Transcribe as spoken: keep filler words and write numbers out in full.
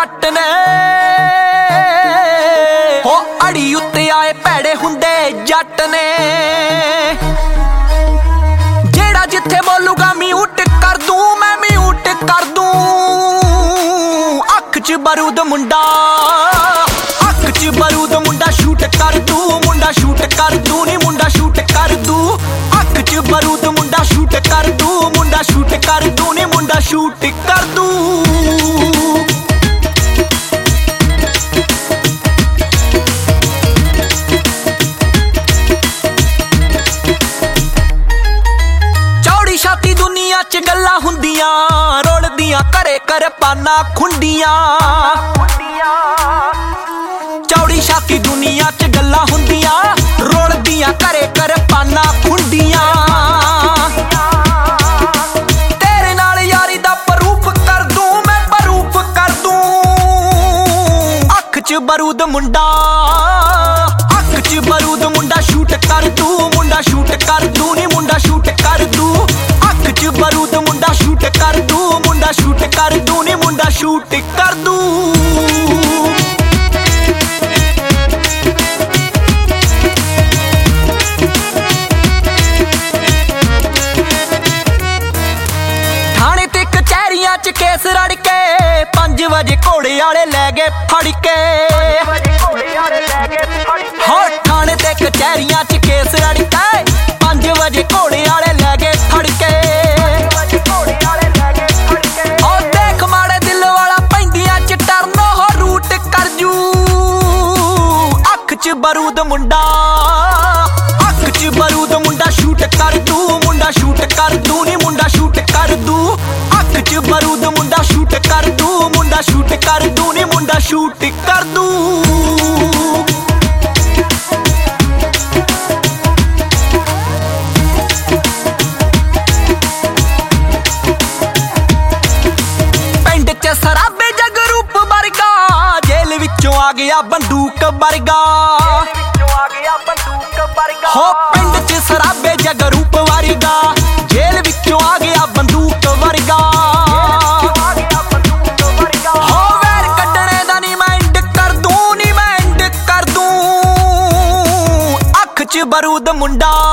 जट ने हो अड़ी उत्ते आए भैड़े हुंदे जट ने जेड़ा जिथे बोलूगा म्यूट कर दूं मैं म्यूट कर दूं अख च बारूद मुंडा अख च बारूद मुंडा शूट कर दूं मुंडा शूट कर दूं नी मुंडा शूट कर दूं अख च बारूद मुंडा शूट कर दूं मुंडा शूट कर दूं नी मुंडा शूट कर दूं। छाती दुनिया च गल्लां हुंदियां रोड़दियां घरे कर पाना खुंडियां चौड़ी छाती दुनिया च गल्लां हुंदियां रोड़दियां घरे कर पाना खुंडियां तेरे नाल यारी दा प्रूफ कर दूं मैं प्रूफ कर दूं अख च बारूद मुंडा अख च बारूद मुंडा शूट कर दूं मुंडा शूट कर दूं नी मुंडा शूट कर दूं बारूद मुंडा शूट कर दूं मुंडा शूट कर दूं नी मुंडा शूट कर दूं। थाने ते कचहरियां च केस रड़ के पंज बजे घोड़े आले लै गए फड़ के हो थाने ते कचहरियां च केस रड़ के पंज बजे घोड़े आले लै गए फड़ के बारूद मुंडा अख च बारूद मुंडा शूट कर दूं मुंडा शूट कर दूं नी मुंडा शूट कर दूं अख च बारूद मुंडा शूट कर दूं मुंडा शूट कर दूं नी मुंडा शूट कर दूं। पिंड च सराबे जगरूप वर्गा जेल विचों आ गया बंदूक वर्गा हो पिंड च सराबे जगरूप वर्गा जेल विचों आ गया बंदूक वर्गा हो वैर कड्डणे दा नी मैं एंड कर दूं नी मैं एंड कर दूं अख च बारूद मुंडा